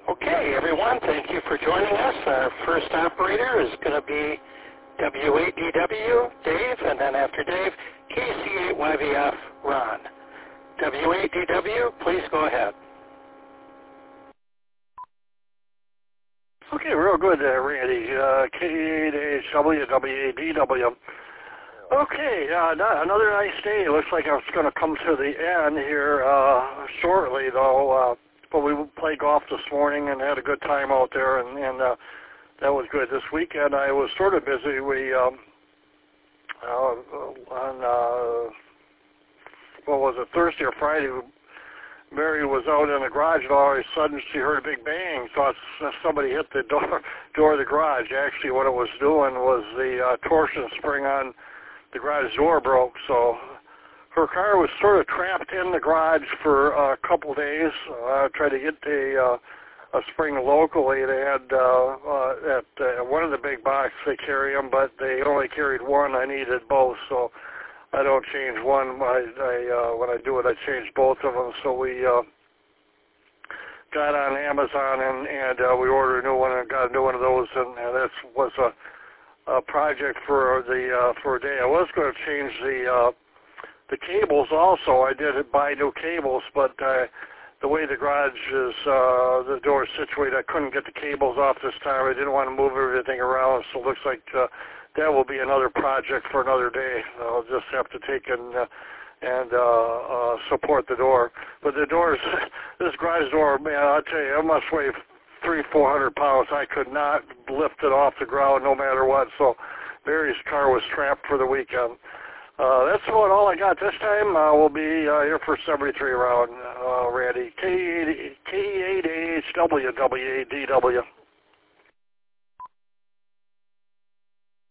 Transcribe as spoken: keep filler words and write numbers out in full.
Okay, everyone, thank you for joining us. Our first operator is going to be W eight D W, Dave, and then after Dave, K C eight Y V F, Ron. W eight D W, please go ahead. Okay, real good there, Randy. Uh, K eight H W, W eight D W. Okay, uh, another nice day. It looks like it's going to come to the end here uh, shortly, though. Uh, but we played golf this morning and had a good time out there, and, and uh, that was good. This weekend I was sort of busy. We um, uh, on uh, what was it, Thursday or Friday? Mary was out in the garage, and all of a sudden she heard a big bang. Thought somebody hit the door door of the garage. Actually, what it was doing was the uh, torsion spring on the garage door broke. So her car was sort of trapped in the garage for a couple days. Uh, tried to get a, uh, a spring locally. They had uh, uh, at uh, one of the big boxes they carry them, but they only carried one. I needed both, so I don't change one. I, I uh, when I do it, I change both of them. So we uh, got on Amazon and and uh, we ordered a new one and got a new one of those, and, and that was a, a project for the uh, for a day. I was going to change the uh, the cables also. I did buy new cables, but uh, the way the garage is, uh, the door is situated, I couldn't get the cables off this time. I didn't want to move everything around, so it looks like uh, that will be another project for another day. I'll just have to take and uh, and uh, uh, support the door. But the doors, this garage door, man, I'll tell you, it must weigh three, four hundred pounds. I could not lift it off the ground no matter what. So Mary's car was trapped for the weekend. Uh, that's about all I got this time. Uh, we'll be uh, here for seventy-three round, uh, Randy. K eight H W, W eight D W.